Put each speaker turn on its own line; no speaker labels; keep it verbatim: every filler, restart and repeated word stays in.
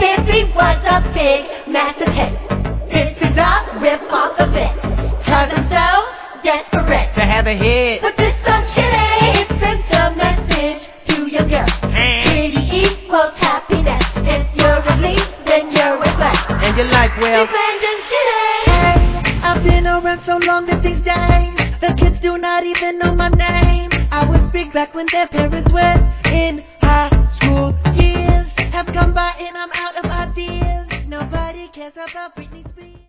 Busy was a big, massive hit. This is a rip-off of it. Cause I'm so desperate
to have a hit.
But this song shitty. It sends a message to your girl. Pretty equals happiness. If you're a lead, then you're a flex.
And you're like, well,
hey,
I've been around so long that these days the kids do not even know my name. I was big back when their parents were in high school. Years have gone by and I'm out of ideas. Nobody cares about Britney Spears.